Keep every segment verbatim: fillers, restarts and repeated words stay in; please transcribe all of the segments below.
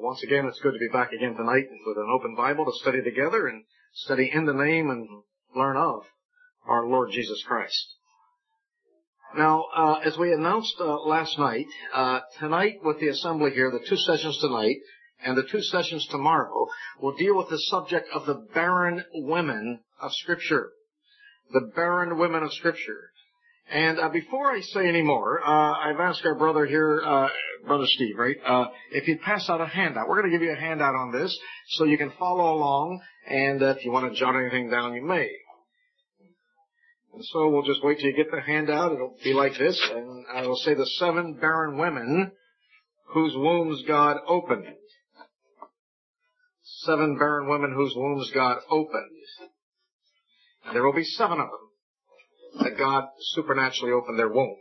Once again, it's good to be back again tonight with an open Bible to study together and study in the name and learn of our Lord Jesus Christ. Now, uh, as we announced uh, last night, uh, tonight with the assembly here, the two sessions tonight and the two sessions tomorrow will deal with the subject of the barren women of Scripture. The barren women of Scripture. And uh, before I say any more, uh, I've asked our brother here, uh, Brother Steve, right, uh, if you'd pass out a handout. We're going to give you a handout on this so you can follow along, and uh, if you want to jot anything down, you may. And so we'll just wait till you get the handout. It'll be like this, and I will say the seven barren women whose wombs God opened. Seven barren women whose wombs God opened. And there will be seven of them that God supernaturally opened their womb.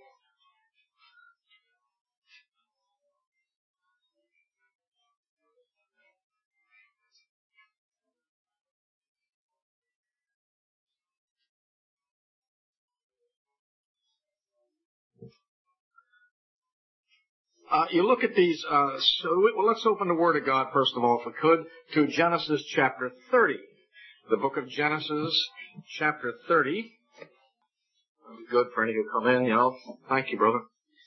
Uh, you look at these, uh, so, well, let's open the Word of God, first of all, if we could, to Genesis chapter thirty. The book of Genesis, chapter thirty. Good for any who come in, you know. Thank you, brother.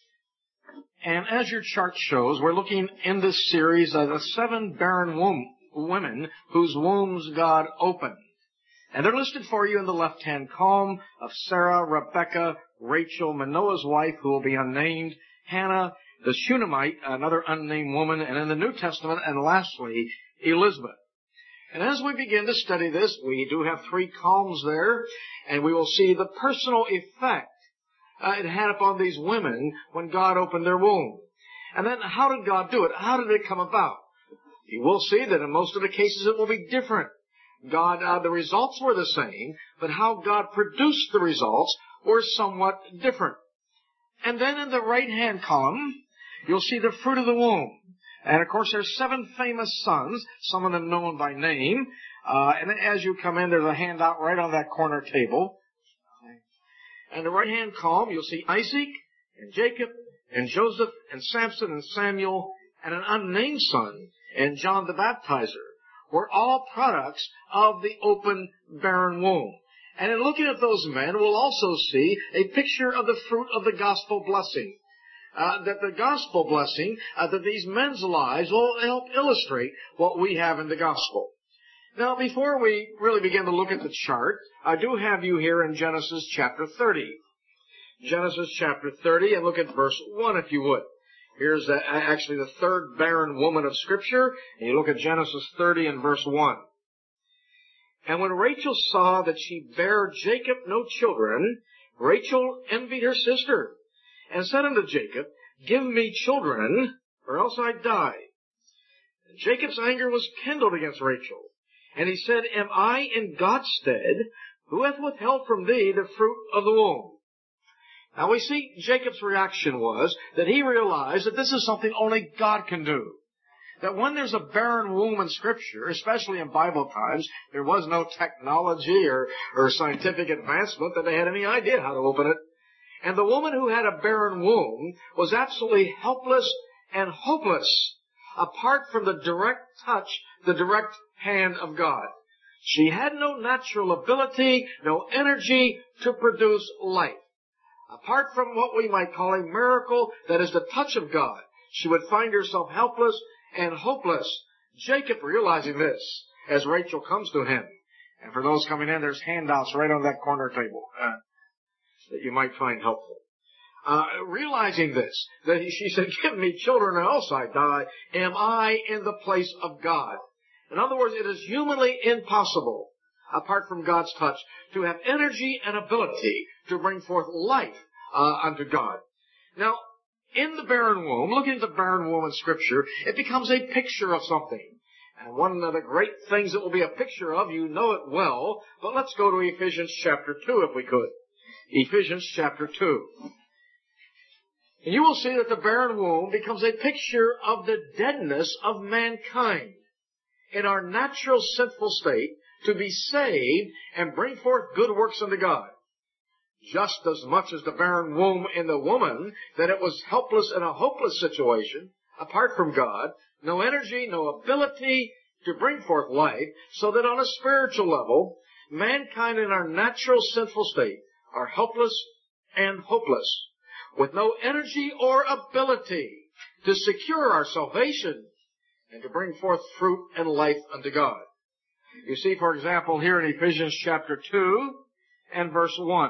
And as your chart shows, we're looking in this series of the seven barren womb, women whose wombs God opened. And they're listed for you in the left-hand column of Sarah, Rebecca, Rachel, Manoah's wife, who will be unnamed, Hannah, the Shunammite, another unnamed woman, and in the New Testament, and lastly, Elizabeth. And as we begin to study this, we do have three columns there, and we will see the personal effect uh, it had upon these women when God opened their womb. And then how did God do it? How did it come about? You will see that in most of the cases it will be different. God, uh, the results were the same, but how God produced the results were somewhat different. And then in the right-hand column, you'll see the fruit of the womb. And, of course, there's seven famous sons, some of them known by name. Uh, and as you come in, there's a handout right on that corner table. And the right-hand column, you'll see Isaac and Jacob and Joseph and Samson and Samuel and an unnamed son and John the Baptizer were all products of the open barren womb. And in looking at those men, we'll also see a picture of the fruit of the gospel blessing. Uh, that the gospel blessing, uh, that these men's lives will help illustrate what we have in the gospel. Now, before we really begin to look at the chart, I do have you here in Genesis chapter thirty. Genesis chapter thirty, and look at verse one if you would. Here's the, actually the third barren woman of Scripture, and you look at Genesis thirty and verse one. And when Rachel saw that she bare Jacob no children, Rachel envied her sister, and said unto Jacob, Give me children, or else I die. And Jacob's anger was kindled against Rachel. And he said, Am I in God's stead, who hath withheld from thee the fruit of the womb? Now we see Jacob's reaction was that he realized that this is something only God can do. That when there's a barren womb in Scripture, especially in Bible times, there was no technology or, or scientific advancement that they had any idea how to open it. And the woman who had a barren womb was absolutely helpless and hopeless apart from the direct touch, the direct hand of God. She had no natural ability, no energy to produce life. Apart from what we might call a miracle, that is the touch of God, she would find herself helpless and hopeless. Jacob realizing this as Rachel comes to him. And for those coming in, there's handouts right on that corner table Uh, that you might find helpful. Uh, realizing this, that he, she said, Give me children or else I die. Am I in the place of God? In other words, it is humanly impossible, apart from God's touch, to have energy and ability to bring forth life uh, unto God. Now, in the barren womb, looking at the barren womb in Scripture, it becomes a picture of something. And one of the great things that will be a picture of, you know it well, but let's go to Ephesians chapter two if we could. Ephesians chapter two. And you will see that the barren womb becomes a picture of the deadness of mankind in our natural sinful state to be saved and bring forth good works unto God. Just as much as the barren womb in the woman, that it was helpless in a hopeless situation, apart from God, no energy, no ability to bring forth life, so that on a spiritual level, mankind in our natural sinful state are helpless and hopeless, with no energy or ability to secure our salvation and to bring forth fruit and life unto God. You see, for example, here in Ephesians chapter two and verse one.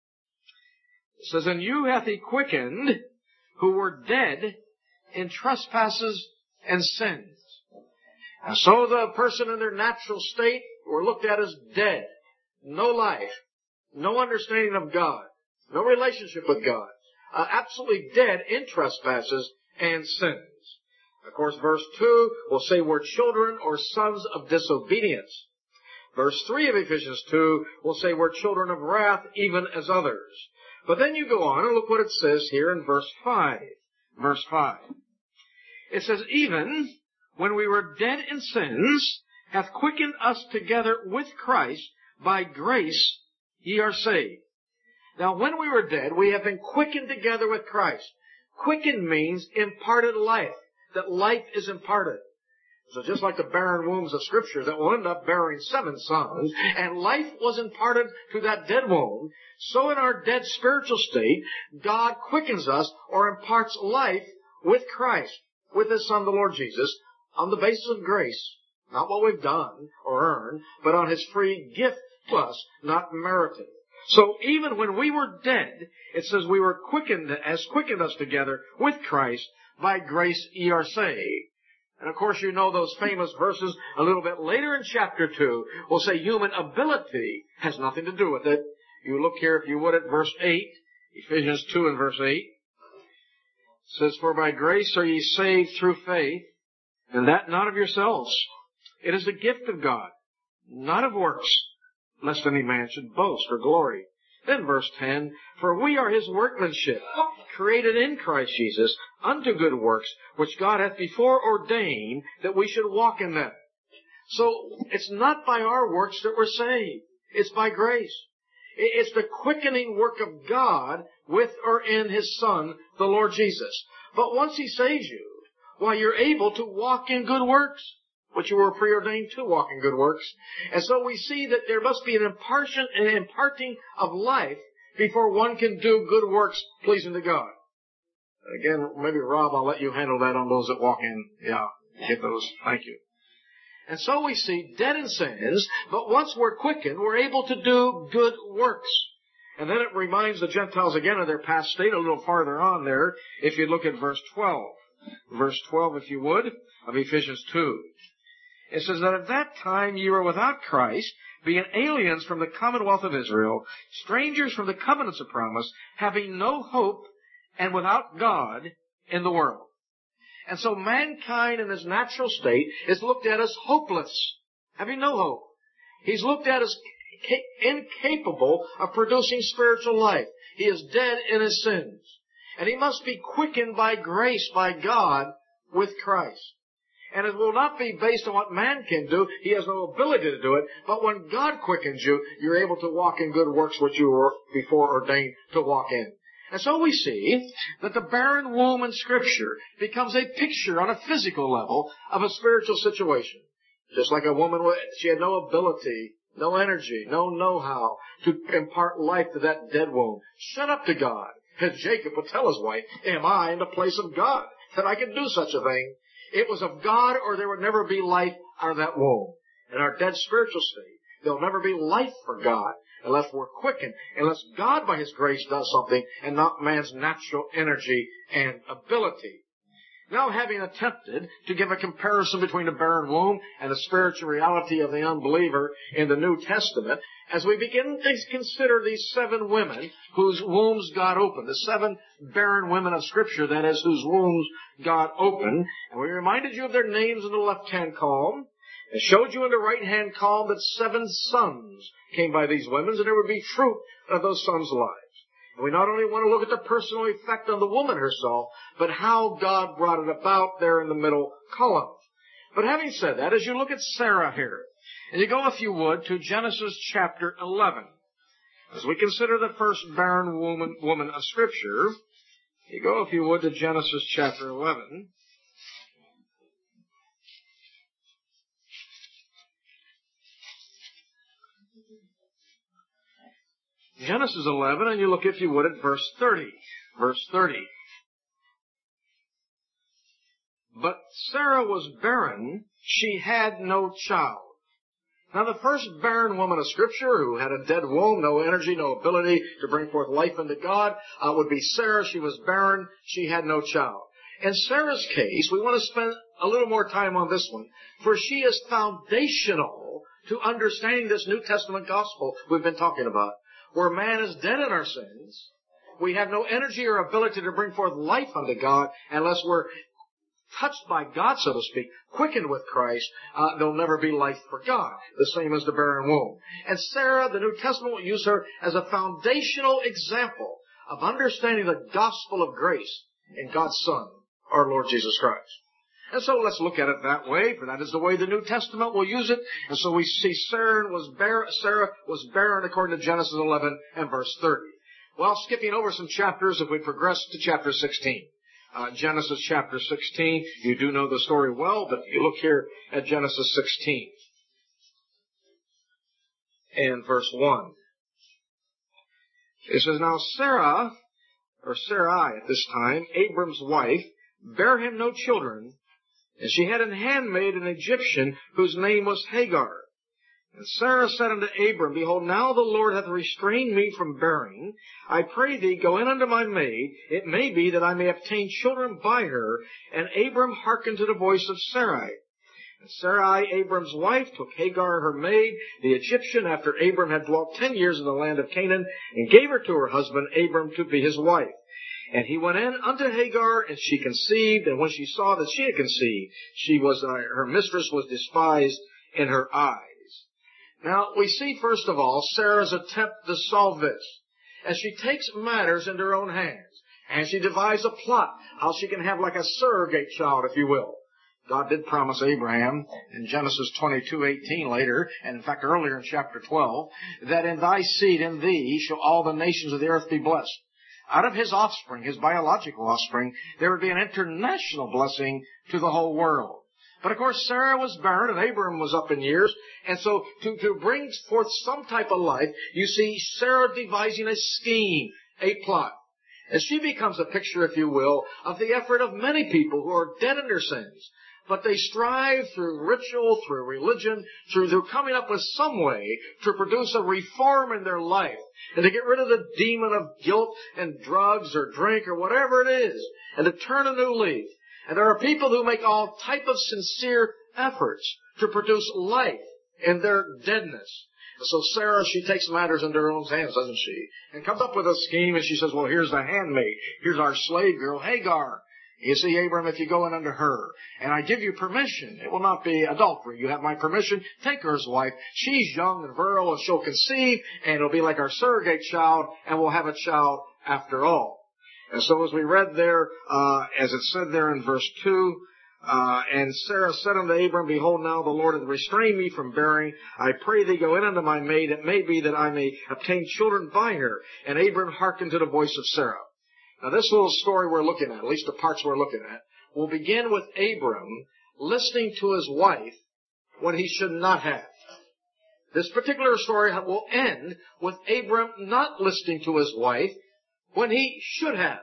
It says, "And you hath he quickened who were dead in trespasses and sins." And so the person in their natural state were looked at as dead, no life, no understanding of God, no relationship with God, uh, absolutely dead in trespasses and sins. Of course, verse two will say we're children or sons of disobedience. Verse three of Ephesians two will say we're children of wrath, even as others. But then you go on and look what it says here in verse five. Verse five. It says, "Even when we were dead in sins, hath quickened us together with Christ. By grace ye are saved." Now, when we were dead, we have been quickened together with Christ. Quickened means imparted life, that life is imparted. So just like the barren wombs of Scripture that will end up bearing seven sons, and life was imparted to that dead womb, so in our dead spiritual state, God quickens us or imparts life with Christ, with His Son, the Lord Jesus, on the basis of grace. Not what we've done or earned, but on His free gift to us, not merited. So even when we were dead, it says we were quickened, as quickened us together with Christ, by grace ye are saved. And of course you know those famous verses a little bit later in chapter two will say human ability has nothing to do with it. You look here, if you would, at verse eight, Ephesians two and verse eight. It says, "For by grace are ye saved through faith, and that not of yourselves. It is the gift of God, not of works, lest any man should boast or glory." Then verse ten, "For we are His workmanship, created in Christ Jesus, unto good works, which God hath before ordained that we should walk in them." So it's not by our works that we're saved. It's by grace. It's the quickening work of God with or in His Son, the Lord Jesus. But once He saves you, why, you're able to walk in good works, which you were preordained to walk in good works. And so we see that there must be an impartition, an imparting of life before one can do good works pleasing to God. Again, maybe Rob, I'll let you handle that on those that walk in. Yeah, get those. Thank you. And so we see dead in sins, but once we're quickened, we're able to do good works. And then it reminds the Gentiles again of their past state a little farther on there, if you look at verse twelve. Verse twelve, if you would, of Ephesians two. It says that at that time ye were without Christ, being aliens from the commonwealth of Israel, strangers from the covenants of promise, having no hope, and without God in the world. And so mankind in his natural state is looked at as hopeless, having no hope. He's looked at as incapable of producing spiritual life. He is dead in his sins. And he must be quickened by grace, by God, with Christ. And it will not be based on what man can do. He has no ability to do it. But when God quickens you, you're able to walk in good works which you were before ordained to walk in. And so we see that the barren womb in Scripture becomes a picture on a physical level of a spiritual situation. Just like a woman, she had no ability, no energy, no know-how to impart life to that dead womb. Shut up to God. As Jacob would tell his wife, am I in the place of God that I can do such a thing? It was of God, or there would never be life out of that womb. In our dead spiritual state, there'll never be life for God unless we're quickened, unless God by His grace does something and not man's natural energy and ability. Now, having attempted to give a comparison between the barren womb and the spiritual reality of the unbeliever in the New Testament, as we begin to consider these seven women whose wombs God opened, the seven barren women of Scripture, that is, whose wombs God opened, and we reminded you of their names in the left-hand column, and showed you in the right-hand column that seven sons came by these women, and there would be fruit of those sons' lives. And we not only want to look at the personal effect on the woman herself, but how God brought it about there in the middle column. But having said that, as you look at Sarah here, and you go, if you would, to Genesis chapter eleven, as we consider the first barren woman, woman of Scripture, you go, if you would, to Genesis chapter eleven. Genesis eleven, and you look, if you would, at verse thirty. Verse thirty. But Sarah was barren, she had no child. Now the first barren woman of Scripture who had a dead womb, no energy, no ability to bring forth life unto God, uh, would be Sarah. She was barren, she had no child. In Sarah's case, we want to spend a little more time on this one, for she is foundational to understanding this New Testament gospel we've been talking about, where man is dead in our sins. We have no energy or ability to bring forth life unto God unless we're touched by God, so to speak, quickened with Christ. Uh, there'll never be life for God, the same as the barren womb. And Sarah, the New Testament will use her as a foundational example of understanding the gospel of grace in God's Son, our Lord Jesus Christ. And so let's look at it that way, for that is the way the New Testament will use it. And so we see Sarah was barren, Sarah was barren according to Genesis eleven and verse thirty. Well, skipping over some chapters, if we progress to chapter sixteen. Uh, Genesis chapter sixteen, you do know the story well, but you look here at Genesis sixteen and verse one. It says, Now Sarah, or Sarai at this time, Abram's wife, bare him no children, and she had an handmaid, an Egyptian, whose name was Hagar. And Sarah said unto Abram, Behold, now the Lord hath restrained me from bearing. I pray thee, go in unto my maid. It may be that I may obtain children by her. And Abram hearkened to the voice of Sarai. And Sarai, Abram's wife, took Hagar, her maid, the Egyptian, after Abram had dwelt ten years in the land of Canaan, and gave her to her husband Abram to be his wife. And he went in unto Hagar, and she conceived. And when she saw that she had conceived, she was uh, her mistress was despised in her eyes. Now, we see, first of all, Sarah's attempt to solve this, as she takes matters into her own hands, and she devises a plot, how she can have like a surrogate child, if you will. God did promise Abraham in Genesis twenty-two eighteen later, and in fact earlier in chapter twelve, that in thy seed, in thee, shall all the nations of the earth be blessed. Out of his offspring, his biological offspring, there would be an international blessing to the whole world. But of course, Sarah was barren and Abram was up in years. And so to, to bring forth some type of life, you see Sarah devising a scheme, a plot. And she becomes a picture, if you will, of the effort of many people who are dead in their sins. But they strive through ritual, through religion, through, through coming up with some way to produce a reform in their life. And to get rid of the demon of guilt and drugs or drink or whatever it is. And to turn a new leaf. And there are people who make all type of sincere efforts to produce life in their deadness. And so Sarah, she takes matters into her own hands, doesn't she? And comes up with a scheme, and she says, well, here's the handmaid. Here's our slave girl, Hagar. You see, Abram, if you go in unto her, and I give you permission, it will not be adultery. You have my permission. Take her as wife. She's young and virile, and she'll conceive, and it'll be like our surrogate child, and we'll have a child after all. And so as we read there, uh, as it said there in verse two, uh, and Sarah said unto Abram, Behold, now the Lord hath restrained me from bearing. I pray thee, go in unto my maid. It may be that I may obtain children by her. And Abram hearkened to the voice of Sarah. Now this little story we're looking at, at least the parts we're looking at, will begin with Abram listening to his wife when he should not have. This particular story will end with Abram not listening to his wife when he should have.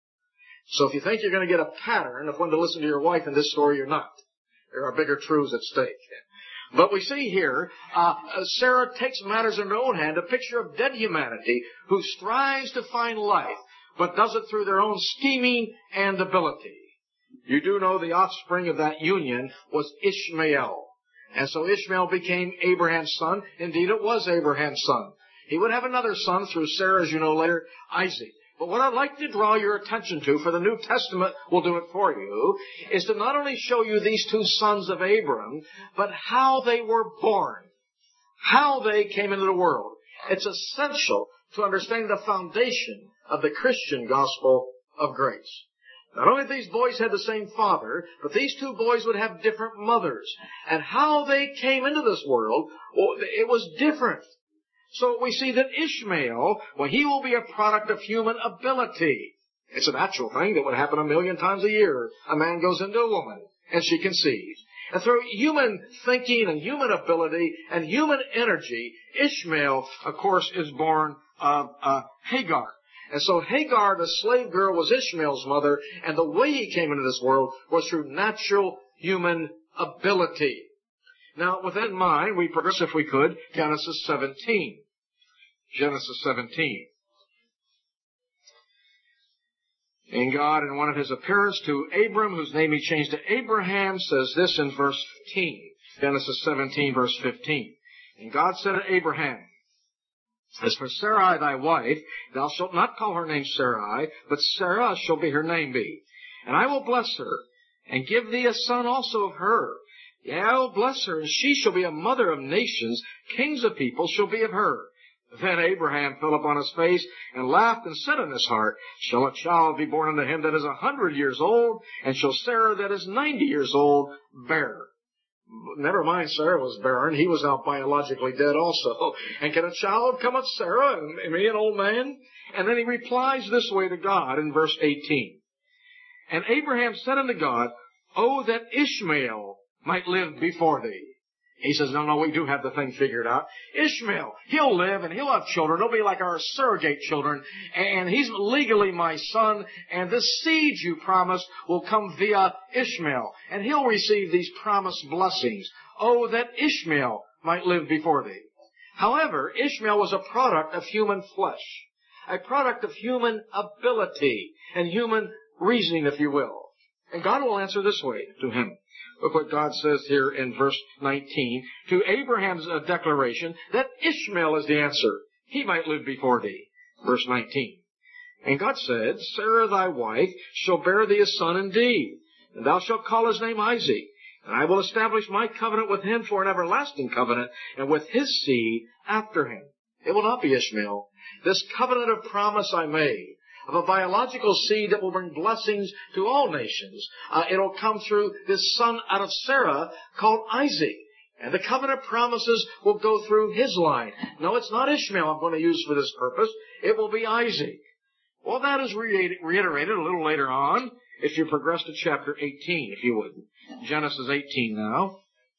So if you think you're going to get a pattern of when to listen to your wife in this story, you're not. There are bigger truths at stake. But we see here, uh, Sarah takes matters in her own hand, a picture of dead humanity who strives to find life, but does it through their own scheming and ability. You do know the offspring of that union was Ishmael. And so Ishmael became Abraham's son. Indeed, it was Abraham's son. He would have another son through Sarah, as you know later, Isaac. But what I'd like to draw your attention to, for the New Testament will do it for you, is to not only show you these two sons of Abram, but how they were born, how they came into the world. It's essential to understand the foundation of the Christian gospel of grace. Not only these boys had the same father, but these two boys would have different mothers. And how they came into this world, it was different. So we see that Ishmael, well, he will be a product of human ability. It's a natural thing that would happen a million times a year. A man goes into a woman, and she conceives. And through human thinking and human ability and human energy, Ishmael, of course, is born of uh, Hagar. And so Hagar, the slave girl, was Ishmael's mother, and the way he came into this world was through natural human ability. Now, with that in mind, we progress, if we could, Genesis seventeen. Genesis seventeen. And God, in one of his appearance to Abram, whose name he changed to Abraham, says this in verse fifteen. Genesis seventeen, verse fifteen. And God said to Abraham, as for Sarai thy wife, thou shalt not call her name Sarai, but Sarah shall be her name be. And I will bless her, and give thee a son also of her. Yea, I will bless her, and she shall be a mother of nations. Kings of people shall be of her. Then Abraham fell upon his face, and laughed, and said in his heart, shall a child be born unto him that is a hundred years old, and shall Sarah that is ninety years old bear? Never mind, Sarah was barren. He was out biologically dead also. And can a child come of Sarah, and me an old man? And then he replies this way to God in verse eighteen. And Abraham said unto God, oh, that Ishmael might live before thee. He says, no, no, we do have the thing figured out. Ishmael, he'll live and he'll have children. They'll be like our surrogate children. And he's legally my son. And this seed you promised will come via Ishmael. And he'll receive these promised blessings. Oh, that Ishmael might live before thee. However, Ishmael was a product of human flesh. A product of human ability and human reasoning, if you will. And God will answer this way to him. Look what God says here in verse nineteen, to Abraham's uh, declaration that Ishmael is the answer. He might live before thee. Verse nineteen. And God said, Sarah thy wife shall bear thee a son indeed, and thou shalt call his name Isaac. And I will establish my covenant with him for an everlasting covenant, and with his seed after him. It will not be Ishmael. This covenant of promise I made, of a biological seed that will bring blessings to all nations. Uh, it'll come through this son out of Sarah called Isaac. And the covenant promises will go through his line. No, it's not Ishmael I'm going to use for this purpose. It will be Isaac. Well, that is reiterated a little later on, if you progress to chapter eighteen, if you would. Genesis eighteen now.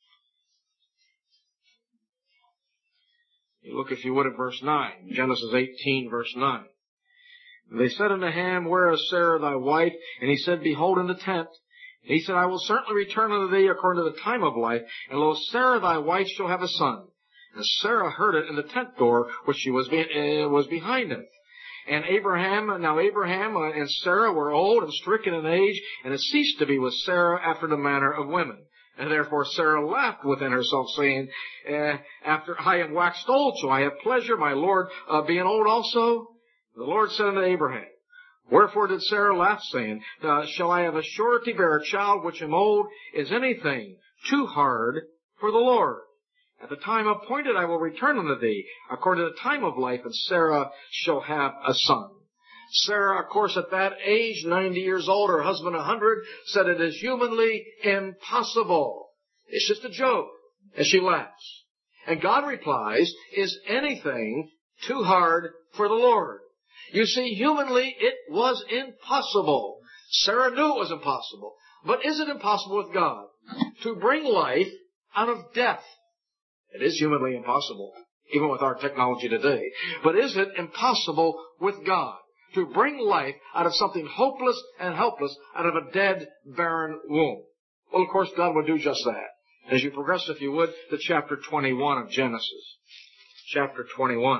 You look, if you would, at verse nine. Genesis eighteen, verse nine. They said unto Ham, where is Sarah thy wife? And he said, behold, in the tent. And he said, I will certainly return unto thee according to the time of life, and lo, Sarah thy wife shall have a son. And Sarah heard it in the tent door, which she was, be, uh, was behind him. And Abraham, now Abraham uh, and Sarah were old and stricken in age, and it ceased to be with Sarah after the manner of women. And therefore Sarah laughed within herself, saying, uh, after I am waxed old, shall I have pleasure, my Lord, uh, being old also? The Lord said unto Abraham, wherefore did Sarah laugh, saying, uh, shall I have a surety bear a child which am old? Is anything too hard for the Lord? At the time appointed I will return unto thee, according to the time of life, and Sarah shall have a son. Sarah, of course, at that age, ninety years old, her husband a hundred, said it is humanly impossible. It's just a joke. And she laughs. And God replies, is anything too hard for the Lord? You see, humanly, it was impossible. Sarah knew it was impossible. But is it impossible with God to bring life out of death? It is humanly impossible, even with our technology today. But is it impossible with God to bring life out of something hopeless and helpless, out of a dead, barren womb? Well, of course, God would do just that. As you progress, if you would, to chapter twenty-one of Genesis. Chapter twenty-one.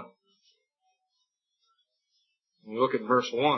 We look at verse one.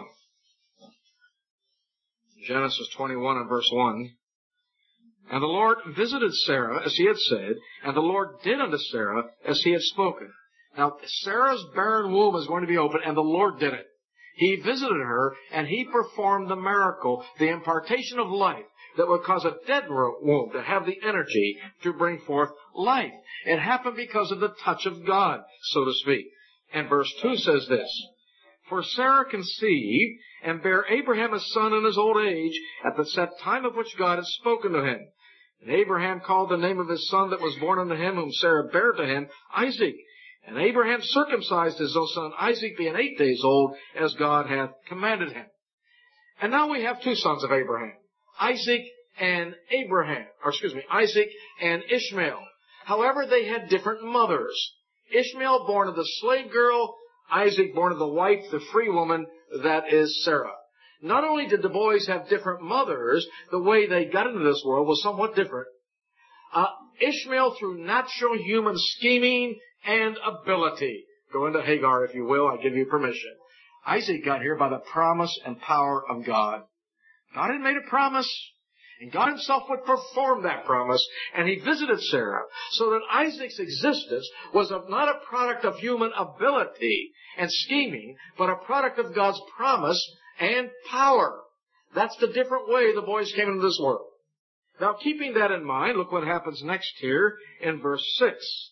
Genesis twenty-one and verse one. And the Lord visited Sarah as he had said, and the Lord did unto Sarah as he had spoken. Now, Sarah's barren womb is going to be open, and the Lord did it. He visited her, and he performed the miracle, the impartation of life, that would cause a dead womb to have the energy to bring forth life. It happened because of the touch of God, so to speak. And verse two says this, for Sarah conceived and bare Abraham a son in his old age at the set time of which God had spoken to him. And Abraham called the name of his son that was born unto him, whom Sarah bare to him, Isaac. And Abraham circumcised his own son Isaac, being eight days old, as God hath commanded him. And now we have two sons of Abraham, Isaac and Abraham, or excuse me, Isaac and Ishmael. However, they had different mothers. Ishmael, born of the slave girl, Isaac born of the wife, the free woman, that is Sarah. Not only did the boys have different mothers, the way they got into this world was somewhat different. Uh, Ishmael, through natural human scheming and ability. Go into Hagar, if you will. I give you permission. Isaac got here by the promise and power of God. God had made a promise, and God himself would perform that promise, and he visited Sarah, so that Isaac's existence was a, not a product of human ability and scheming, but a product of God's promise and power. That's the different way the boys came into this world. Now, keeping that in mind, look what happens next here in verse six.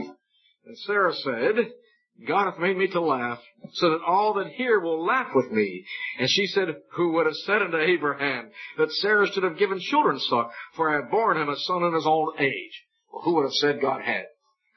And Sarah said, God hath made me to laugh, so that all that hear will laugh with me. And she said, who would have said unto Abraham that Sarah should have given children suck, for I have borne him a son in his old age? Well, who would have said God had?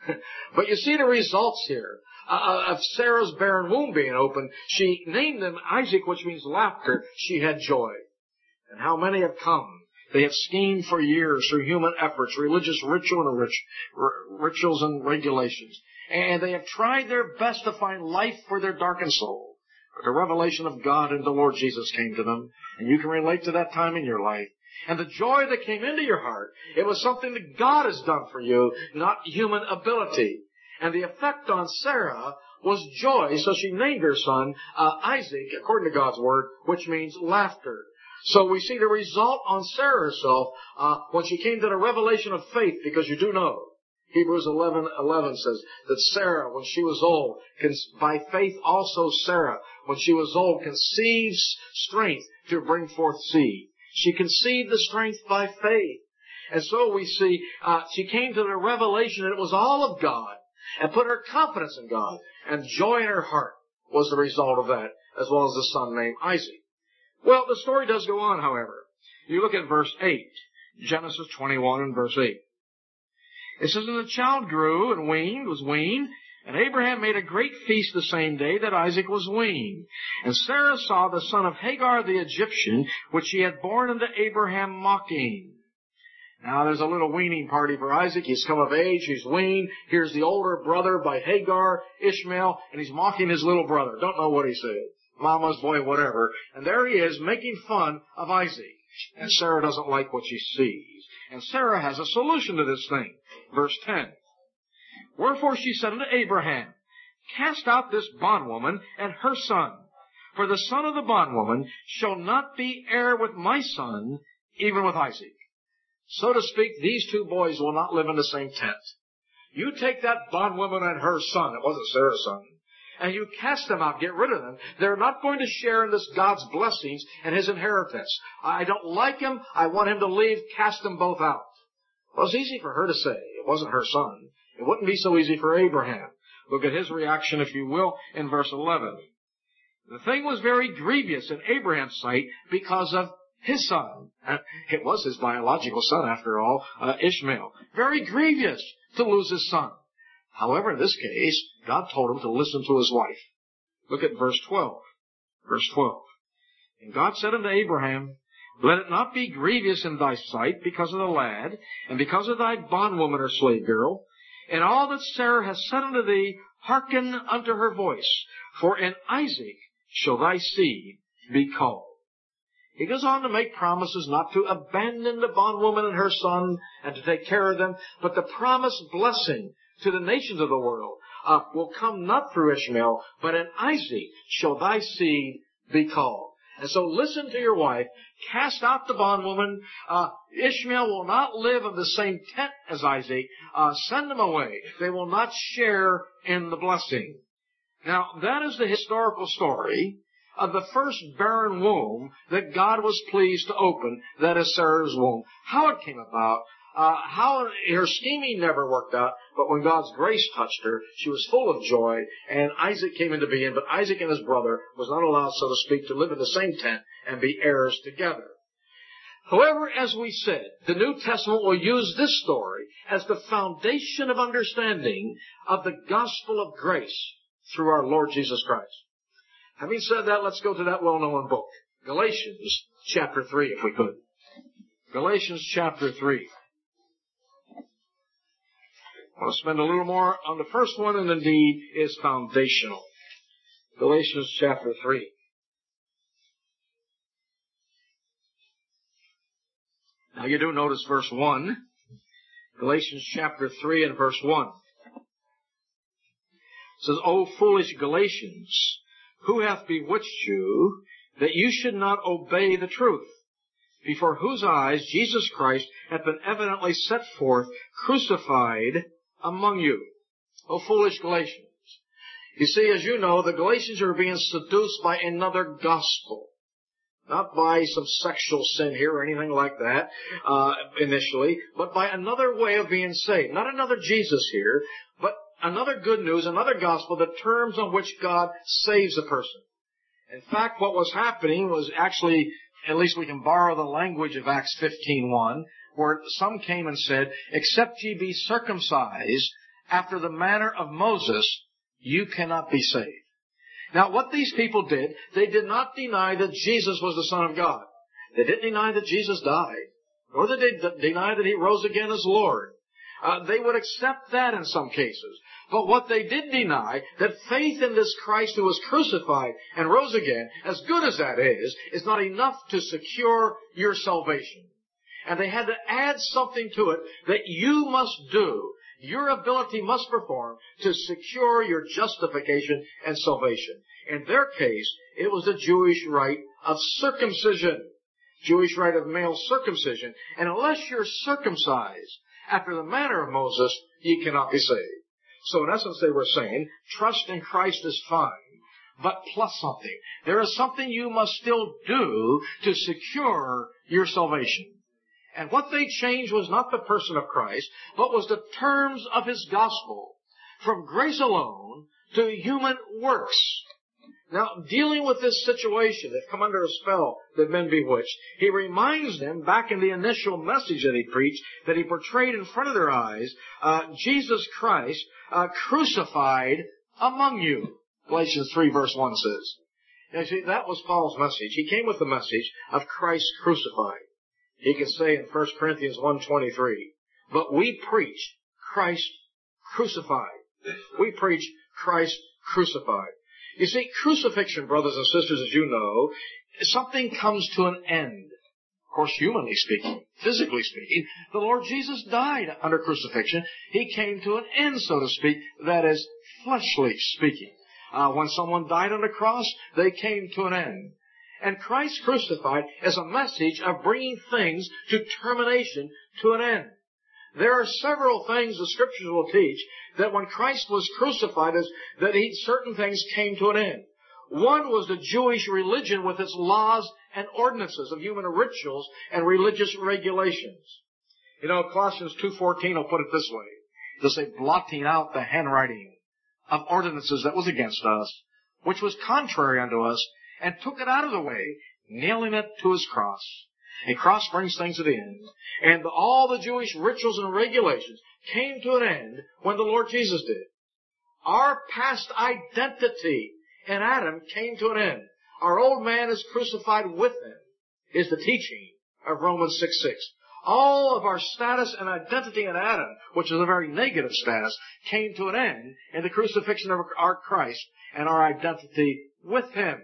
But you see the results here uh, of Sarah's barren womb being opened. She named them Isaac, which means laughter. She had joy. And how many have come? They have schemed for years through human efforts, religious ritual and rich, r- rituals and regulations. And they have tried their best to find life for their darkened soul. But the revelation of God and the Lord Jesus came to them. And you can relate to that time in your life. And the joy that came into your heart, it was something that God has done for you, not human ability. And the effect on Sarah was joy, so she named her son uh, Isaac, according to God's word, which means laughter. So we see the result on Sarah herself uh, when she came to the revelation of faith, because you do know, Hebrews eleven eleven says that Sarah, when she was old, can, by faith also Sarah, when she was old, conceived strength to bring forth seed. She conceived the strength by faith. And so we see uh, she came to the revelation that it was all of God, and put her confidence in God, and joy in her heart was the result of that, as well as the son named Isaac. Well, the story does go on, however. You look at verse eight, Genesis twenty-one and verse eight. It says, and the child grew and weaned, was weaned, and Abraham made a great feast the same day that Isaac was weaned. And Sarah saw the son of Hagar the Egyptian, which she had borne unto Abraham mocking. Now there's a little weaning party for Isaac. He's come of age, he's weaned. Here's the older brother by Hagar, Ishmael, and he's mocking his little brother. Don't know what he said. Mama's boy, whatever. And there he is making fun of Isaac. And Sarah doesn't like what she sees. And Sarah has a solution to this thing. Verse ten. Wherefore she said unto Abraham, cast out this bondwoman and her son, for the son of the bondwoman shall not be heir with my son, even with Isaac. So to speak, these two boys will not live in the same tent. You take that bondwoman and her son, it wasn't Sarah's son, and you cast them out, get rid of them. They're not going to share in this God's blessings and his inheritance. I don't like him. I want him to leave. Cast them both out. Well, it's easy for her to say. It wasn't her son. It wouldn't be so easy for Abraham. Look at his reaction, if you will, in verse eleven. The thing was very grievous in Abraham's sight because of his son. It was his biological son, after all, uh, Ishmael. Very grievous to lose his son. However, in this case, God told him to listen to his wife. Look at verse twelve. Verse twelve. And God said unto Abraham, let it not be grievous in thy sight because of the lad, and because of thy bondwoman or slave girl, and all that Sarah hath said unto thee, hearken unto her voice, for in Isaac shall thy seed be called. He goes on to make promises not to abandon the bondwoman and her son and to take care of them, but the promised blessing to the nations of the world uh, will come not through Ishmael, but in Isaac shall thy seed be called. And so listen to your wife. Cast out the bondwoman. Uh, Ishmael will not live in the same tent as Isaac. Uh, send them away. They will not share in the blessing. Now, that is the historical story of the first barren womb that God was pleased to open. That is Sarah's womb. How it came about, uh, how her scheming never worked out, but when God's grace touched her, she was full of joy, and Isaac came into being, but Isaac and his brother was not allowed, so to speak, to live in the same tent and be heirs together. However, as we said, the New Testament will use this story as the foundation of understanding of the gospel of grace through our Lord Jesus Christ. Having said that, let's go to that well-known book, Galatians chapter three, if we could. Galatians chapter three. I want to spend a little more on the first one, and indeed is foundational. Galatians chapter three. Now you do notice verse one. Galatians chapter three and verse one. It says, O foolish Galatians, who hath bewitched you, that you should not obey the truth, before whose eyes Jesus Christ hath been evidently set forth, crucified among you. O foolish Galatians. You see, as you know, the Galatians are being seduced by another gospel. Not by some sexual sin here or anything like that, uh, initially, but by another way of being saved. Not another Jesus here, but another good news, another gospel, the terms on which God saves a person. In fact, what was happening was actually, at least we can borrow the language of Acts fifteen one, where some came and said, except ye be circumcised after the manner of Moses, you cannot be saved. Now, what these people did, they did not deny that Jesus was the Son of God. They didn't deny that Jesus died, nor did they deny that He rose again as Lord. Uh, they would accept that in some cases. But what they did deny, that faith in this Christ who was crucified and rose again, as good as that is, is not enough to secure your salvation. And they had to add something to it that you must do. Your ability must perform to secure your justification and salvation. In their case, it was the Jewish rite of circumcision. Jewish rite of male circumcision. And unless you're circumcised after the manner of Moses, ye cannot be saved. So in essence they were saying, trust in Christ is fine, but plus something. There is something you must still do to secure your salvation. And what they changed was not the person of Christ, but was the terms of His gospel. From grace alone to human works. Now, dealing with this situation, they've come under a spell, they've been bewitched. He reminds them, back in the initial message that He preached, that He portrayed in front of their eyes, uh, Jesus Christ, uh, crucified among you. Galatians three verse one says. You see, that was Paul's message. He came with the message of Christ crucified. He can say in First Corinthians one twenty-three, but we preach Christ crucified. We preach Christ crucified. You see, crucifixion, brothers and sisters, as you know, something comes to an end. Of course, humanly speaking, physically speaking, the Lord Jesus died under crucifixion. He came to an end, so to speak, that is, fleshly speaking. Uh, when someone died on the cross, they came to an end. And Christ crucified is a message of bringing things to termination, to an end. There are several things the Scriptures will teach that when Christ was crucified, is that he, certain things came to an end. One was the Jewish religion with its laws and ordinances of human rituals and religious regulations. You know, Colossians two fourteen will put it this way. They'll say, blotting out the handwriting of ordinances that was against us, which was contrary unto us, and took it out of the way, nailing it to His cross. A cross brings things to the end. And all the Jewish rituals and regulations came to an end when the Lord Jesus did. Our past identity in Adam came to an end. Our old man is crucified with Him, is the teaching of Romans six six. All of our status and identity in Adam, which is a very negative status, came to an end in the crucifixion of our Christ and our identity with Him.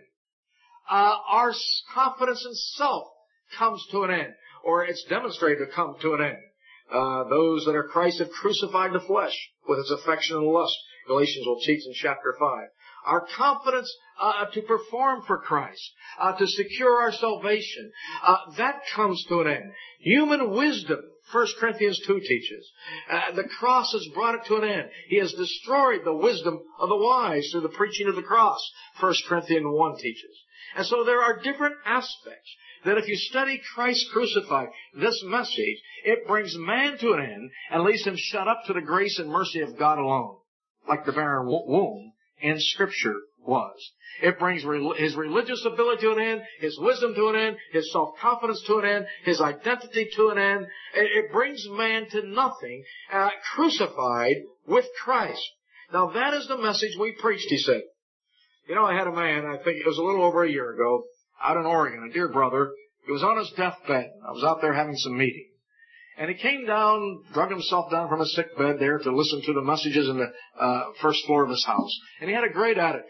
Uh, our confidence in self comes to an end, or it's demonstrated to come to an end. Uh, those that are Christ have crucified the flesh with its affection and lust. Galatians will teach in chapter five. Our confidence uh, to perform for Christ, uh, to secure our salvation, uh, that comes to an end. Human wisdom, First Corinthians two teaches. Uh, the cross has brought it to an end. He has destroyed the wisdom of the wise through the preaching of the cross, First Corinthians one teaches. And so there are different aspects that if you study Christ crucified, this message, it brings man to an end and leaves him shut up to the grace and mercy of God alone, like the barren womb in Scripture was. It brings his religious ability to an end, his wisdom to an end, his self-confidence to an end, his identity to an end. It brings man to nothing, uh, crucified with Christ. Now that is the message we preached, he said. You know, I had a man, I think it was a little over a year ago, out in Oregon, a dear brother. He was on his deathbed. I was out there having some meeting. And he came down, drug himself down from his sick bed there to listen to the messages in the uh, first floor of his house. And he had a great attitude.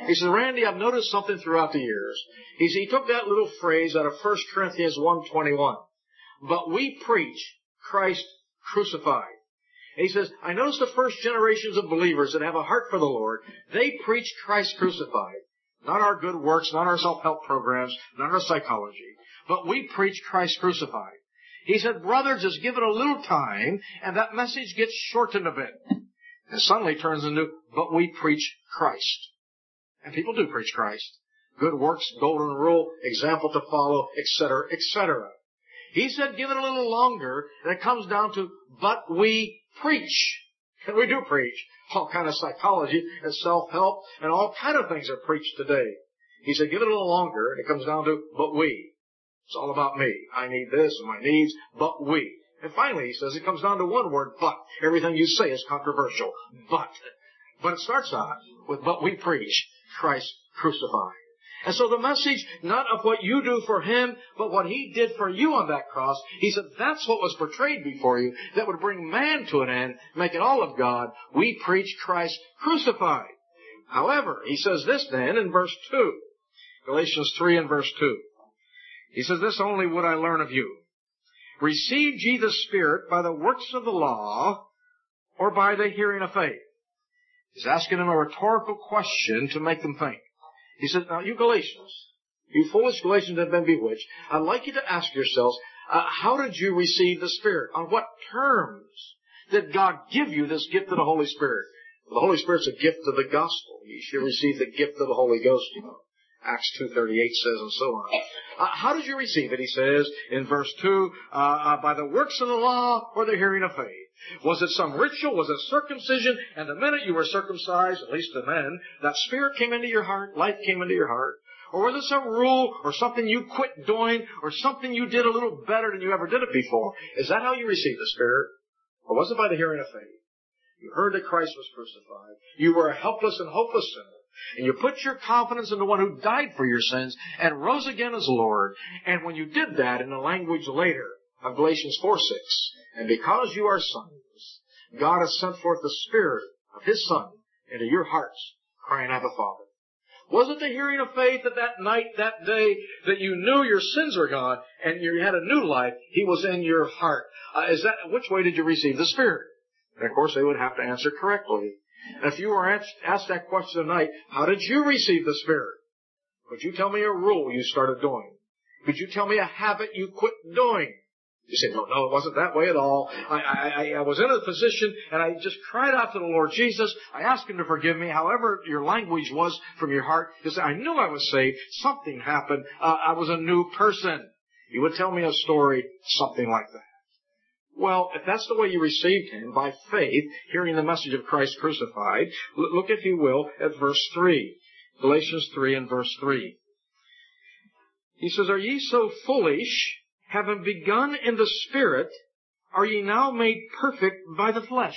He says, Randy, I've noticed something throughout the years. He said, he took that little phrase out of First Corinthians one twenty-one. But we preach Christ crucified. And he says, I noticed the first generations of believers that have a heart for the Lord, they preach Christ crucified. Not our good works, not our self-help programs, not our psychology. But we preach Christ crucified. He said, brother, just give it a little time, and that message gets shortened a bit. And suddenly turns into, but we preach Christ. And people do preach Christ. Good works, golden rule, example to follow, et cetera, et cetera. He said, give it a little longer, and it comes down to, but we preach. And we do preach. All kind of psychology and self-help and all kind of things are preached today. He said, give it a little longer, and it comes down to, but we. It's all about me. I need this and my needs, but we. And finally, he says, it comes down to one word, but. Everything you say is controversial. But. But it starts out with, but we preach Christ crucified. And so the message, not of what you do for Him, but what He did for you on that cross, He said that's what was portrayed before you that would bring man to an end, make it all of God. We preach Christ crucified. However, He says this then in verse two, Galatians three and verse two. He says, this only would I learn of you. Received ye the Spirit by the works of the law or by the hearing of faith? He's asking them a rhetorical question to make them think. He said, now you Galatians, you foolish Galatians that have been bewitched, I'd like you to ask yourselves, uh, how did you receive the Spirit? On what terms did God give you this gift of the Holy Spirit? Well, the Holy Spirit's a gift of the gospel. You should receive the gift of the Holy Ghost, you know. Acts two thirty-eight says, and so on. Uh, how did you receive it? He says in verse two, uh, uh, by the works of the law or the hearing of faith. Was it some ritual? Was it circumcision? And the minute you were circumcised, at least the men, that Spirit came into your heart, life came into your heart? Or was it some rule or something you quit doing or something you did a little better than you ever did it before? Is that how you received the Spirit? Or was it by the hearing of faith? You heard that Christ was crucified. You were a helpless and hopeless sinner. And you put your confidence in the one who died for your sins and rose again as Lord. And when you did that in the language later of Galatians four six, and because you are sons, God has sent forth the Spirit of His Son into your hearts, crying, Abba, Father. Was it the hearing of faith that that night, that day, that you knew your sins were gone and you had a new life? He was in your heart. Uh, is that, which way did you receive the Spirit? And of course they would have to answer correctly. And if you were asked that question tonight, how did you receive the Spirit? Could you tell me a rule you started doing? Could you tell me a habit you quit doing? You say, no, no, it wasn't that way at all. I, I, I was in a position and I just cried out to the Lord Jesus. I asked Him to forgive me. However your language was from your heart, because I knew I was saved. Something happened. Uh, I was a new person. You would tell me a story, something like that. Well, if that's the way you received Him, by faith, hearing the message of Christ crucified, look, if you will, at verse three. Galatians three and verse three. He says, are ye so foolish, having begun in the Spirit, are ye now made perfect by the flesh?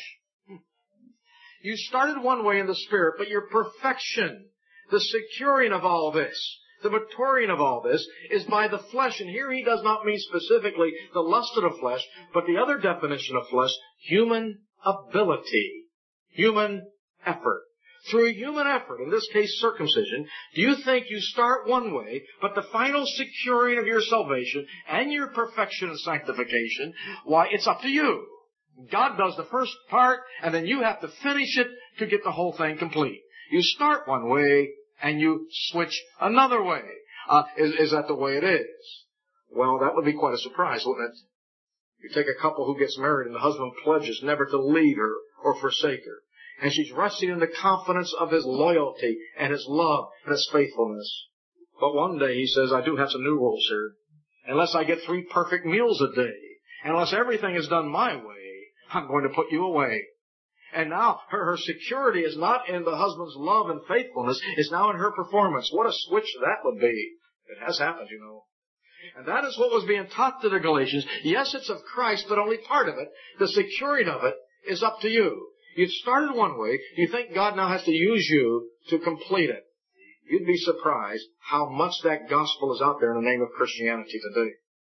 You started one way in the Spirit, but your perfection, the securing of all this, the maturing of all this is by the flesh. And here he does not mean specifically the lust of the flesh, but the other definition of flesh, human ability, human effort. Through human effort, in this case circumcision, do you think you start one way, but the final securing of your salvation and your perfection and sanctification, why, it's up to you. God does the first part, and then you have to finish it to get the whole thing complete. You start one way, and you switch another way. Uh, is, is that the way it is? Well, that would be quite a surprise, wouldn't it? You take a couple who gets married and the husband pledges never to leave her or forsake her. And she's resting in the confidence of his loyalty and his love and his faithfulness. But one day he says, I do have some new rules here. Unless I get three perfect meals a day, unless everything is done my way, I'm going to put you away. And now her, her security is not in the husband's love and faithfulness. It's now in her performance. What a switch that would be. It has happened, you know. And that is what was being taught to the Galatians. Yes, it's of Christ, but only part of it. The securing of it is up to you. You've started one way. You think God now has to use you to complete it. You'd be surprised how much that gospel is out there in the name of Christianity today.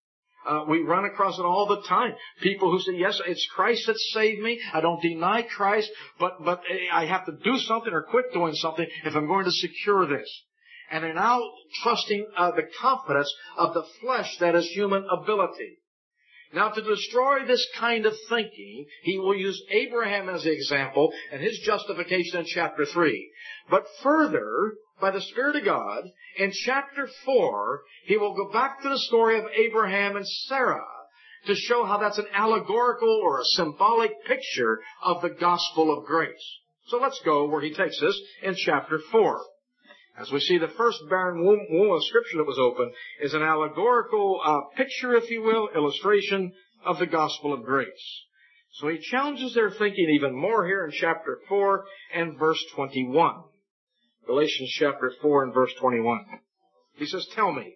Uh, we run across it all the time. People who say, yes, it's Christ that saved me. I don't deny Christ, but, but I have to do something or quit doing something if I'm going to secure this. And they're now trusting uh, the confidence of the flesh that is human ability. Now, to destroy this kind of thinking, he will use Abraham as the example and his justification in chapter three. But further, by the Spirit of God, in chapter four, he will go back to the story of Abraham and Sarah to show how that's an allegorical or a symbolic picture of the gospel of grace. So let's go where he takes us in chapter four. As we see, the first barren womb, womb of Scripture that was opened is an allegorical uh, picture, if you will, illustration of the gospel of grace. So he challenges their thinking even more here in chapter four and verse twenty-one. Galatians chapter four and verse twenty-one. He says, tell me,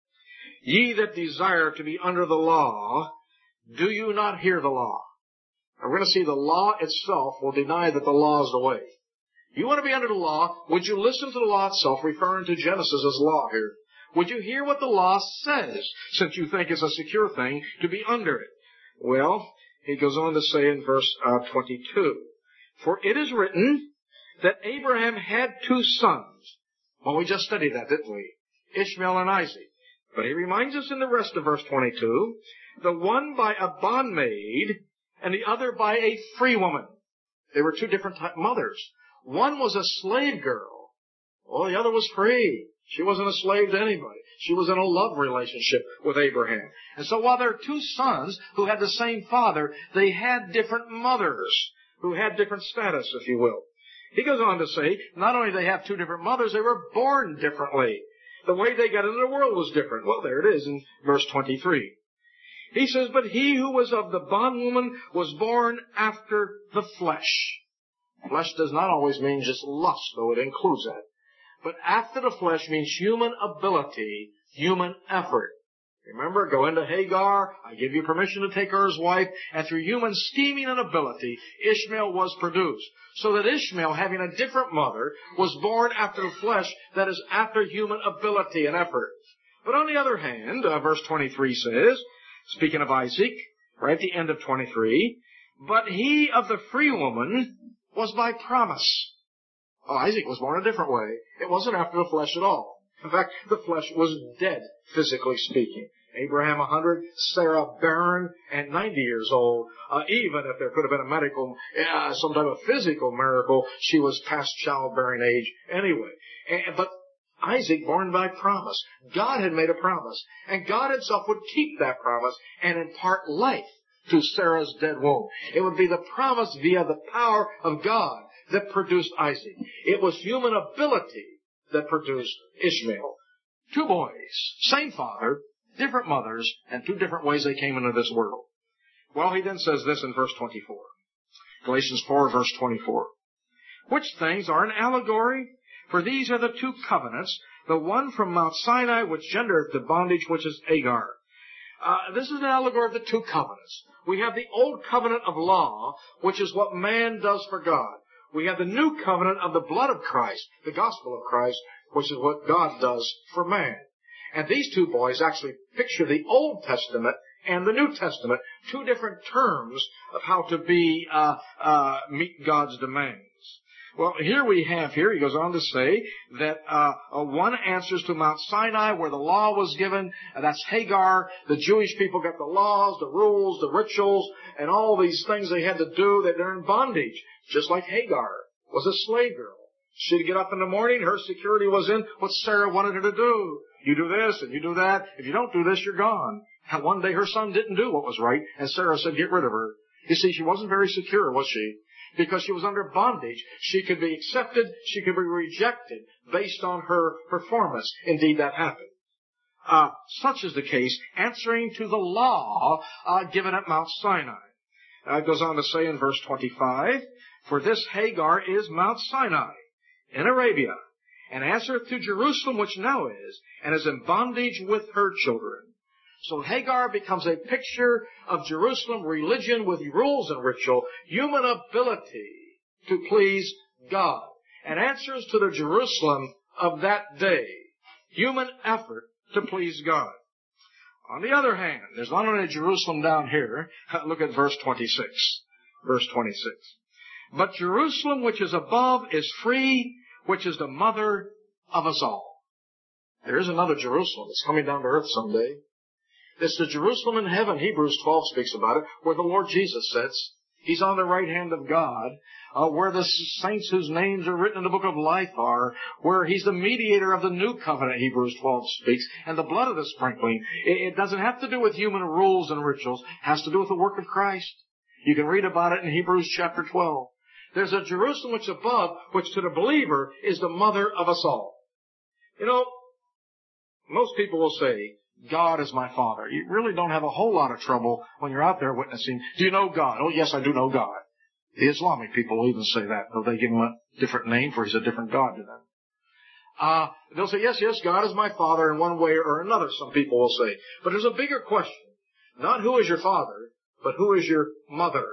ye that desire to be under the law, do you not hear the law? Now we're going to see the law itself will deny that the law is the way. You want to be under the law, would you listen to the law itself, referring to Genesis as law here? Would you hear what the law says, since you think it's a secure thing to be under it? Well, he goes on to say in verse uh, twenty-two, for it is written that Abraham had two sons. Well, we just studied that, didn't we? Ishmael and Isaac. But he reminds us in the rest of verse twenty-two, the one by a bondmaid and the other by a free woman. They were two different type mothers. One was a slave girl. Well, the other was free. She wasn't a slave to anybody. She was in a love relationship with Abraham. And so while there are two sons who had the same father, they had different mothers who had different status, if you will. He goes on to say, not only did they have two different mothers, they were born differently. The way they got into the world was different. Well, there it is in verse twenty-three. He says, but he who was of the bondwoman was born after the flesh. Flesh does not always mean just lust, though it includes that. But after the flesh means human ability, human effort. Remember, go into Hagar, I give you permission to take her as wife, and through human scheming and ability, Ishmael was produced. So that Ishmael, having a different mother, was born after the flesh, that is, after human ability and effort. But on the other hand, uh, verse twenty-three says, speaking of Isaac, right at the end of twenty-three, but he of the free woman was by promise. Oh, Isaac was born a different way. It wasn't after the flesh at all. In fact, the flesh was dead, physically speaking. Abraham a hundred, Sarah barren and ninety years old. Uh, even if there could have been a medical, uh, some type of physical miracle, she was past childbearing age anyway. And, but Isaac born by promise. God had made a promise. And God himself would keep that promise and impart life to Sarah's dead womb. It would be the promise via the power of God that produced Isaac. It was human ability that produced Ishmael. Two boys, same father, different mothers, and two different ways they came into this world. Well, he then says this in verse twenty-four. Galatians four, verse twenty-four. Which things are an allegory? For these are the two covenants, the one from Mount Sinai which gendereth the bondage, which is Hagar. Uh, this is an allegory of the two covenants. We have the old covenant of law, which is what man does for God. We have the new covenant of the blood of Christ, the gospel of Christ, which is what God does for man. And these two boys actually picture the Old Testament and the New Testament, two different terms of how to be, uh, uh, meet God's demands. Well, here we have here, he goes on to say that uh, uh, one answers to Mount Sinai where the law was given. Uh, that's Hagar. The Jewish people got the laws, the rules, the rituals, and all these things they had to do that they're in bondage. Just like Hagar was a slave girl. She'd get up in the morning, her security was in what Sarah wanted her to do. You do this and you do that. If you don't do this, you're gone. And one day her son didn't do what was right, and Sarah said, get rid of her. You see, she wasn't very secure, was she? Because she was under bondage. She could be accepted, she could be rejected based on her performance. Indeed, that happened. Uh, such is the case, answering to the law uh, given at Mount Sinai. Uh, it goes on to say in verse twenty-five, for this Hagar is Mount Sinai in Arabia, and answereth to Jerusalem, which now is, and is in bondage with her children. So Hagar becomes a picture of Jerusalem religion with rules and ritual, human ability to please God, and answers to the Jerusalem of that day, human effort to please God. On the other hand, there's not only Jerusalem down here. Look at verse twenty-six. Verse twenty-six. But Jerusalem which is above is free, which is the mother of us all. There is another Jerusalem that's coming down to earth someday. It's the Jerusalem in heaven. Hebrews twelve speaks about it, where the Lord Jesus sits. He's on the right hand of God, uh, where the saints whose names are written in the book of life are, where He's the mediator of the new covenant, Hebrews twelve speaks, and the blood of the sprinkling. It, it doesn't have to do with human rules and rituals. It has to do with the work of Christ. You can read about it in Hebrews chapter twelve. There's a Jerusalem which is above, which to the believer is the mother of us all. You know, most people will say, God is my Father. You really don't have a whole lot of trouble when you're out there witnessing. Do you know God? Oh, yes, I do know God. The Islamic people will even say that, though they give Him a different name, for He's a different God to them. Uh, they'll say, yes, yes, God is my Father in one way or another, some people will say. But there's a bigger question. Not who is your father, but who is your mother?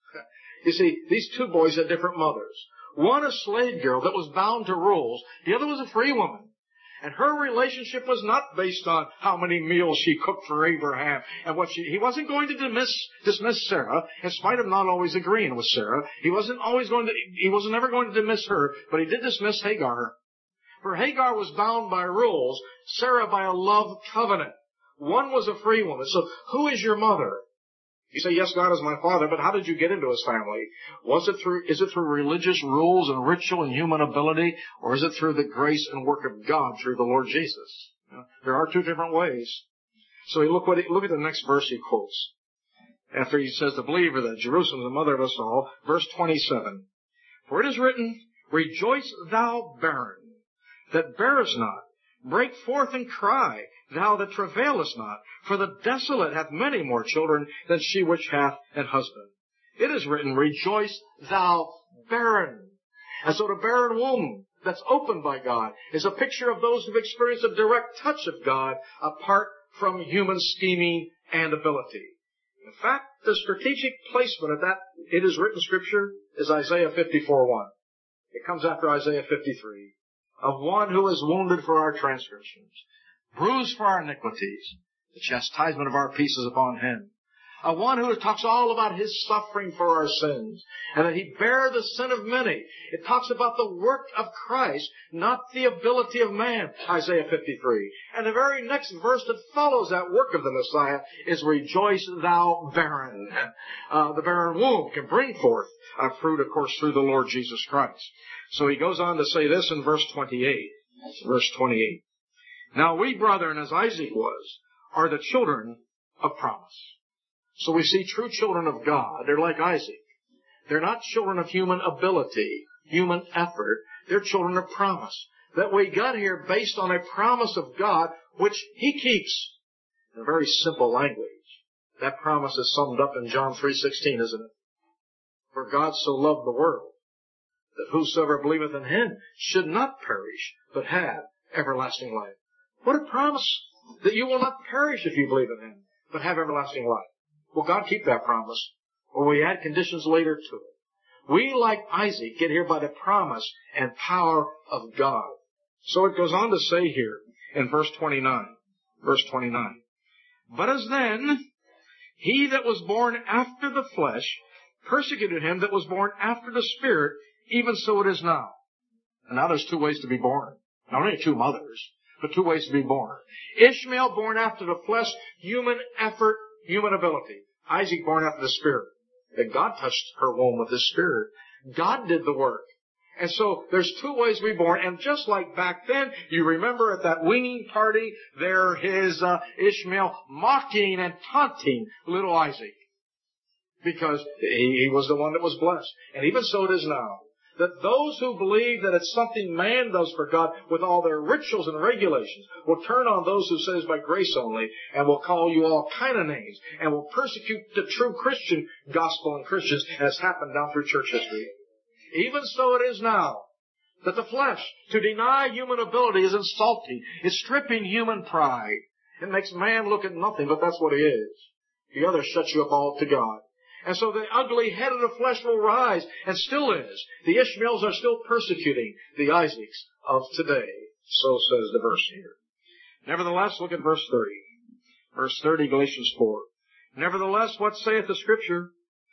You see, these two boys had different mothers. One a slave girl that was bound to rules. The other was a free woman. And her relationship was not based on how many meals she cooked for Abraham and what she, he wasn't going to dismiss, dismiss Sarah, in spite of not always agreeing with Sarah. He wasn't always going to, he wasn't ever going to dismiss her, but he did dismiss Hagar. For Hagar was bound by rules, Sarah by a love covenant. One was a free woman. So who is your mother? You say, yes, God is my Father, but how did you get into His family? Was it through, is it through religious rules and ritual and human ability, or is it through the grace and work of God through the Lord Jesus? You know, there are two different ways. So look what he, look at the next verse he quotes. After he says the believer that Jerusalem is the mother of us all, verse twenty-seven. For it is written, rejoice thou barren, that bearest not. Break forth and cry, thou that travailest not, for the desolate hath many more children than she which hath an husband. It is written, rejoice thou barren. And so the barren womb that's opened by God is a picture of those who've experienced a direct touch of God apart from human scheming and ability. In fact, the strategic placement of that, it is written scripture, is Isaiah fifty-four one. It comes after Isaiah fifty-three. Of one who is wounded for our transgressions, bruised for our iniquities, the chastisement of our peace is upon Him. Of one who talks all about His suffering for our sins, and that He bare the sin of many. It talks about the work of Christ, not the ability of man, Isaiah fifty-three. And the very next verse that follows that work of the Messiah is, rejoice thou barren. Uh, the barren womb can bring forth a fruit, of course, through the Lord Jesus Christ. So he goes on to say this in verse twenty-eight. Verse twenty-eight. Now we, brethren, as Isaac was, are the children of promise. So we see true children of God. They're like Isaac. They're not children of human ability, human effort. They're children of promise. That we got here based on a promise of God, which He keeps in a very simple language. That promise is summed up in John three sixteen, isn't it? For God so loved the world, that whosoever believeth in Him should not perish, but have everlasting life. What a promise that you will not perish if you believe in Him, but have everlasting life. Will God keep that promise? Or will He add conditions later to it? We, like Isaac, get here by the promise and power of God. So it goes on to say here in verse twenty-nine, verse twenty-nine, but as then he that was born after the flesh persecuted him that was born after the Spirit, even so it is now. And now there's two ways to be born. Not only two mothers, but two ways to be born. Ishmael born after the flesh, human effort, human ability. Isaac born after the Spirit. That God touched her womb with His Spirit. God did the work. And so there's two ways to be born. And just like back then, you remember at that weaning party, there is uh, Ishmael mocking and taunting little Isaac. Because he, he was the one that was blessed. And even so it is now. That those who believe that it's something man does for God with all their rituals and regulations will turn on those who say it's by grace only and will call you all kind of names and will persecute the true Christian gospel and Christians as happened down through church history. Even so it is now. That the flesh, to deny human ability, is insulting. It's stripping human pride. It makes man look at nothing, but that's what he is. The other shuts you up all to God. And so the ugly head of the flesh will rise, and still is. The Ishmaels are still persecuting the Isaacs of today. So says the verse here. Nevertheless, look at verse thirty. Verse thirty, Galatians four. Nevertheless, what saith the Scripture?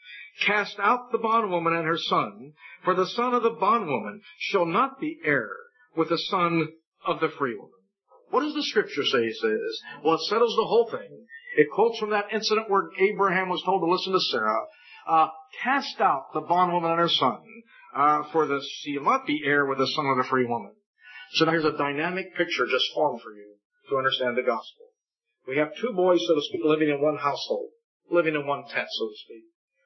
Cast out the bondwoman and her son, for the son of the bondwoman shall not be heir with the son of the free woman. What does the Scripture say, he says? Well, it settles the whole thing. It quotes from that incident where Abraham was told to listen to Sarah. Uh, cast out the bondwoman and her son, uh, for the, she will not be heir with the son of the free woman. So now here's a dynamic picture just formed for you to understand the gospel. We have two boys, so to speak, living in one household, living in one tent, so to speak.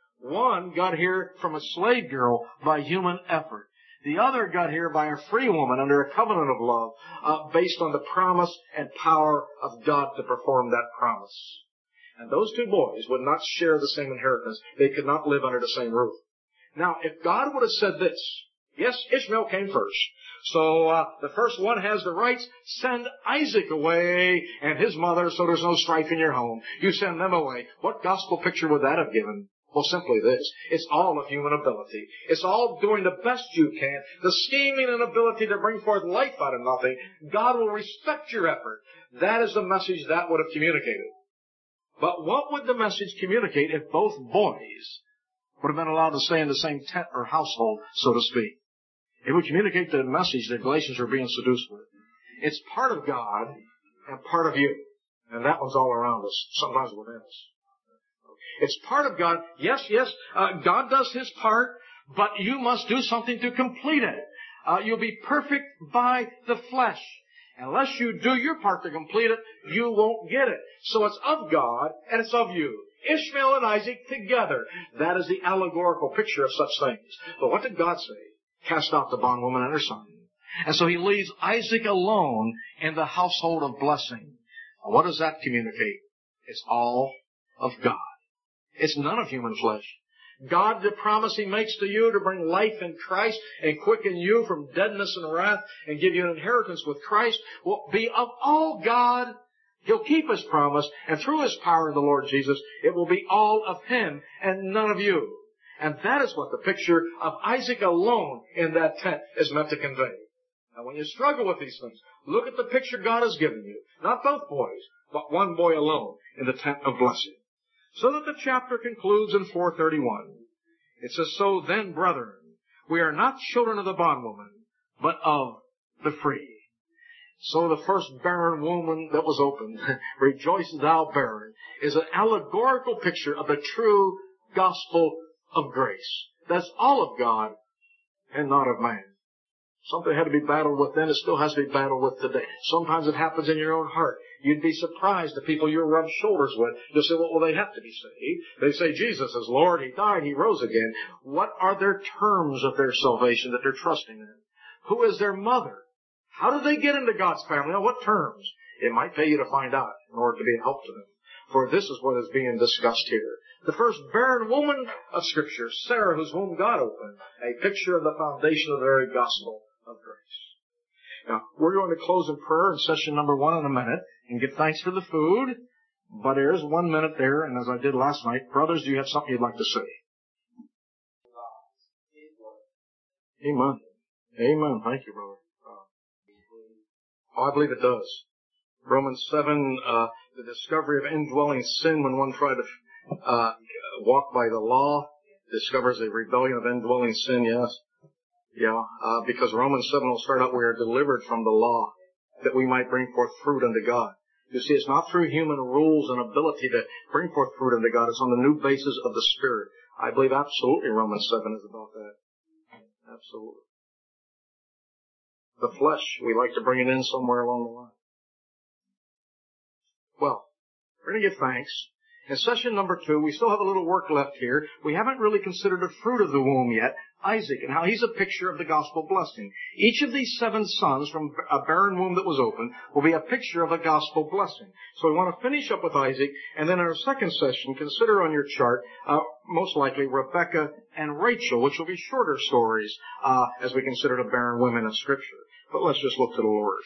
One got here from a slave girl by human effort. The other got here by a free woman under a covenant of love, uh, based on the promise and power of God to perform that promise. And those two boys would not share the same inheritance. They could not live under the same roof. Now, if God would have said this, yes, Ishmael came first. So uh, the first one has the rights. Send Isaac away and his mother so there's no strife in your home. You send them away. What gospel picture would that have given? Well, simply this. It's all of human ability. It's all doing the best you can. The scheming and ability to bring forth life out of nothing. God will respect your effort. That is the message that would have communicated. But what would the message communicate if both boys would have been allowed to stay in the same tent or household, so to speak? It would communicate the message that Galatians are being seduced with. It's part of God and part of you. And that one's all around us, sometimes within us. It's part of God. Yes, yes, uh, God does His part, but you must do something to complete it. Uh, you'll be perfect by the flesh. Unless you do your part to complete it, you won't get it. So it's of God and it's of you. Ishmael and Isaac together. That is the allegorical picture of such things. But what did God say? Cast out the bondwoman and her son. And so He leaves Isaac alone in the household of blessing. And what does that communicate? It's all of God. It's none of human flesh. God, the promise He makes to you to bring life in Christ and quicken you from deadness and wrath and give you an inheritance with Christ will be of all God. He'll keep His promise, and through His power in the Lord Jesus, it will be all of Him and none of you. And that is what the picture of Isaac alone in that tent is meant to convey. Now, when you struggle with these things, look at the picture God has given you. Not both boys, but one boy alone in the tent of blessing. So that the chapter concludes in four thirty-one. It says, So then, brethren, we are not children of the bondwoman, but of the free. So the first barren woman that was opened, rejoice thou barren, is an allegorical picture of the true gospel of grace. That's all of God and not of man. Something had to be battled with then, it still has to be battled with today. Sometimes it happens in your own heart. You'd be surprised the people you rub shoulders with. You'll say, well, well, they have to be saved. They say Jesus is Lord, He died, He rose again. What are their terms of their salvation that they're trusting in? Who is their mother? How do they get into God's family? On what terms? It might pay you to find out in order to be a help to them. For this is what is being discussed here. The first barren woman of Scripture, Sarah, whose womb God opened, a picture of the foundation of the very gospel of grace. Now, we're going to close in prayer in session number one in a minute and give thanks for the food. But there's one minute there, and as I did last night, brothers, do you have something you'd like to say? Amen. Amen. Thank you, brother. Oh, I believe it does. Romans seven, uh, the discovery of indwelling sin when one tried to uh, walk by the law, discovers a rebellion of indwelling sin, yes. Yeah, uh, because Romans seven will start out, we are delivered from the law, that we might bring forth fruit unto God. You see, it's not through human rules and ability to bring forth fruit unto God. It's on the new basis of the Spirit. I believe absolutely Romans seven is about that. Absolutely. The flesh, we like to bring it in somewhere along the line. Well, we're going to give thanks. In session number two, we still have a little work left here. We haven't really considered the fruit of the womb yet, Isaac, and how he's a picture of the gospel blessing. Each of these seven sons from a barren womb that was open will be a picture of a gospel blessing. So we want to finish up with Isaac, and then in our second session, consider on your chart, uh, most likely Rebecca and Rachel, which will be shorter stories, uh, as we consider the barren women in Scripture. But let's just look to the Lord.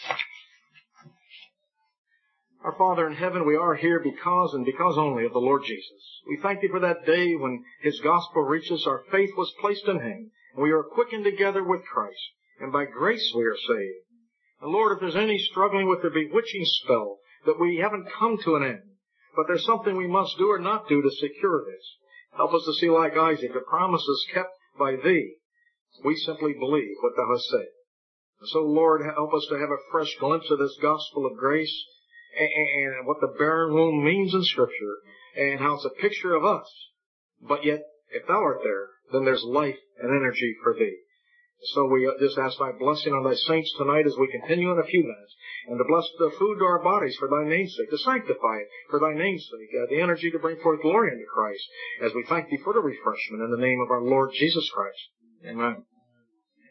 Our Father in heaven, we are here because and because only of the Lord Jesus. We thank Thee for that day when His gospel reached us, our faith was placed in Him, and we are quickened together with Christ, and by grace we are saved. And Lord, if there's any struggling with the bewitching spell that we haven't come to an end. But there's something we must do or not do to secure this. Help us to see like Isaac, the promises kept by thee. We simply believe what thou hast said. So, Lord, help us to have a fresh glimpse of this gospel of grace and what the barren womb means in Scripture and how it's a picture of us. But yet, if thou art there, then there's life and energy for thee. So we just ask thy blessing on thy saints tonight as we continue in a few minutes, and to bless the food to our bodies for thy name's sake, to sanctify it for thy name's sake, uh, the energy to bring forth glory unto Christ, as we thank thee for the refreshment in the name of our Lord Jesus Christ. Amen.